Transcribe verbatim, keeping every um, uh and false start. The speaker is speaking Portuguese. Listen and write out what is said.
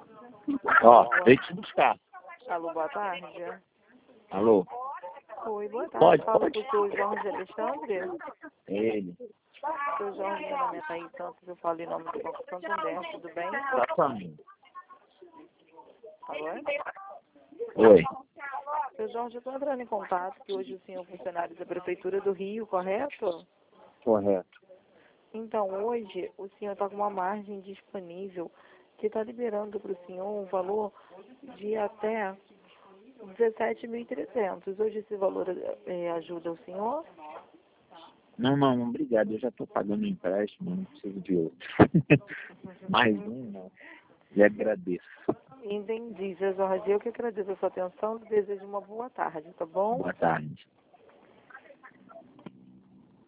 Ó, veio te buscar. Alô, boa tarde. Alô? Oi, boa tarde. Pode, Falo pode. com o senhor Jorge Alexandre. É ele. Seu Jorge, meu nome é Thaís Santos, eu falo em nome do Banco Santander, tudo bem? Exatamente. Alô? Oi. Seu Jorge, eu estou entrando em contato que hoje o senhor é funcionário da Prefeitura do Rio, correto? Correto. Então, hoje o senhor está com uma margem disponível que está liberando para o senhor um valor de até dezessete mil e trezentos. Hoje esse valor eh, ajuda o senhor? Não, não, não, obrigado. Eu já estou pagando o empréstimo, não preciso de outro. Mais um, não. E agradeço. Entendi, seu Jorge. Eu que agradeço a sua atenção e desejo uma boa tarde, tá bom? Boa tarde.